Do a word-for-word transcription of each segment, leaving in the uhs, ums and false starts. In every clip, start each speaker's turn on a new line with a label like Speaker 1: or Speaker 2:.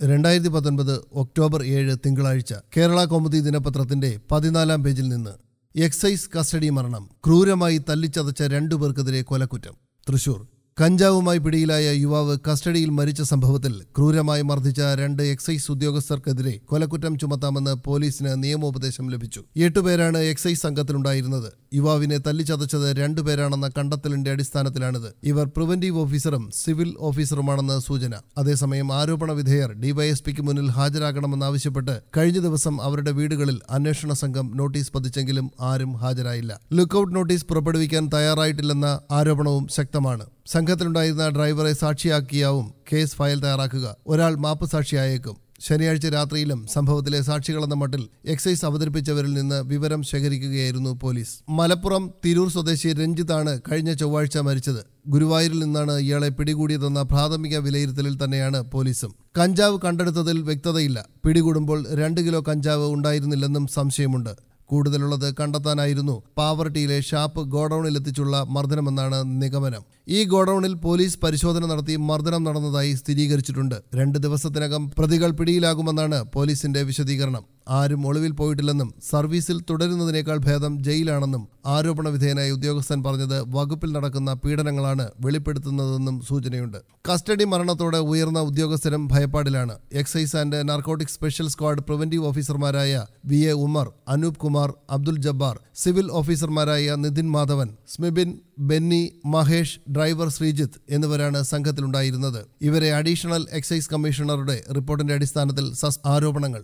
Speaker 1: രണ്ടായിരത്തി പത്തൊൻപത് ഒക്ടോബർ ഏഴ് തിങ്കളാഴ്ച കേരള കൗമുദി ദിനപത്രത്തിന്റെ പതിനാലാം പേജിൽ നിന്ന് എക്സൈസ് കസ്റ്റഡി മരണം. ക്രൂരമായി തല്ലിച്ചതച്ച രണ്ടുപേർക്കെതിരെ കൊലക്കുറ്റം. തൃശൂർ. കഞ്ചാവുമായി പിടിയിലായ യുവാവ് കസ്റ്റഡിയിൽ മരിച്ച സംഭവത്തിൽ ക്രൂരമായി മർദ്ദിച്ച രണ്ട് എക്സൈസ് ഉദ്യോഗസ്ഥർക്കെതിരെ കൊലക്കുറ്റം ചുമത്താമെന്ന് പോലീസിന് നിയമോപദേശം ലഭിച്ചു. എട്ടുപേരാണ് എക്സൈസ് സംഘത്തിലുണ്ടായിരുന്നത്. യുവാവിനെ തല്ലിച്ചതച്ചത് രണ്ടുപേരാണെന്ന കണ്ടെത്തലിന്റെ അടിസ്ഥാനത്തിലാണിത്. ഇവർ പ്രിവന്റീവ് ഓഫീസറും സിവിൽ ഓഫീസറുമാണെന്ന് സൂചന. അതേസമയം ആരോപണ വിധേയർ ഡിവൈഎസ്പിക്ക് മുന്നിൽ ഹാജരാകണമെന്നാവശ്യപ്പെട്ട് കഴിഞ്ഞ ദിവസം അവരുടെ വീടുകളിൽ അന്വേഷണ സംഘം നോട്ടീസ് പതിച്ചെങ്കിലും ആരും ഹാജരായില്ല. ലുക്കൌട്ട് നോട്ടീസ് പുറപ്പെടുവിക്കാൻ തയ്യാറായിട്ടില്ലെന്ന ആരോപണവും ശക്തമാണ്. സംഘത്തിലുണ്ടായിരുന്ന ഡ്രൈവറെ സാക്ഷിയാക്കിയാവും കേസ് ഫയൽ തയ്യാറാക്കുക. ഒരാൾ മാപ്പ് സാക്ഷിയായേക്കും. ശനിയാഴ്ച രാത്രിയിലും സംഭവത്തിലെ സാക്ഷികളെന്ന മട്ടിൽ എക്സൈസ് അവതരിപ്പിച്ചവരിൽ നിന്ന് വിവരം ശേഖരിക്കുകയായിരുന്നു പോലീസ്. മലപ്പുറം തിരൂർ സ്വദേശി രഞ്ജിത്താണ് കഴിഞ്ഞ ചൊവ്വാഴ്ച മരിച്ചത്. ഗുരുവായൂരിൽ നിന്നാണ് ഇയാളെ പിടികൂടിയതെന്ന പ്രാഥമിക വിലയിരുത്തലിൽ തന്നെയാണ് പോലീസും. കഞ്ചാവ് കണ്ടെടുത്തതിൽ വ്യക്തതയില്ല. പിടികൂടുമ്പോൾ രണ്ട് കിലോ കഞ്ചാവ് ഉണ്ടായിരുന്നില്ലെന്നും സംശയമുണ്ട്. കൂടുതലുള്ളത് കണ്ടെത്താനായിരുന്നു പാവർട്ടിയിലെ ഷാപ്പ് ഗോഡൌണിലെത്തിച്ചുള്ള മർദ്ദനമെന്നാണ് നിഗമനം. ഈ ഗോഡൌണിൽ പോലീസ് പരിശോധന നടത്തി മർദ്ദനം നടന്നതായി സ്ഥിരീകരിച്ചിട്ടുണ്ട്. രണ്ട് ദിവസത്തിനകം പ്രതികൾ പിടിയിലാകുമെന്നാണ് പോലീസിന്റെ വിശദീകരണം. ആരും ഒളിവിൽ പോയിട്ടില്ലെന്നും സർവീസിൽ തുടരുന്നതിനേക്കാൾ ഭേദം ജയിലാണെന്നും ആരോപണ വിധേയനായ ഉദ്യോഗസ്ഥൻ പറഞ്ഞത് വകുപ്പിൽ നടക്കുന്ന പീഡനങ്ങളാണ് വെളിപ്പെടുത്തുന്നതെന്നും സൂചനയുണ്ട്. കസ്റ്റഡി മരണത്തോടെ ഉയർന്ന ഉദ്യോഗസ്ഥരും ഭയപ്പാടിലാണ്. Excise and narcotic special squad preventive ഓഫീസർമാരായ V A Umar, Anoop Kumar, Abdul Jabbar, civil ഓഫീസർമാരായ നിതിൻ മാധവൻ, സ്മിബിൻ, ബെന്നി, മഹേഷ്, ഡ്രൈവർ ശ്രീജിത്ത് എന്നിവരാണ് സംഘത്തിലുണ്ടായിരുന്നത്. ഇവരെ അഡീഷണൽ എക്സൈസ് കമ്മീഷണറുടെ റിപ്പോർട്ടിന്റെ അടിസ്ഥാനത്തിൽ സസ് ആരോപണങ്ങൾ.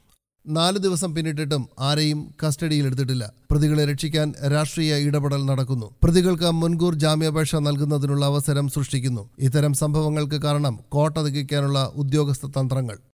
Speaker 1: നാല് ദിവസം പിന്നിട്ടിട്ടും ആരെയും കസ്റ്റഡിയിലെടുത്തിട്ടില്ല. പ്രതികളെ രക്ഷിക്കാൻ രാഷ്ട്രീയ ഇടപെടൽ നടക്കുന്നു. പ്രതികൾക്ക് മുൻകൂർ ജാമ്യാപേക്ഷ നൽകുന്നതിനുള്ള അവസരം സൃഷ്ടിക്കുന്നു. ഇത്തരം സംഭവങ്ങൾക്ക് കാരണം കോട്ട തികയ്ക്കാനുള്ള ഉദ്യോഗസ്ഥ തന്ത്രങ്ങൾ.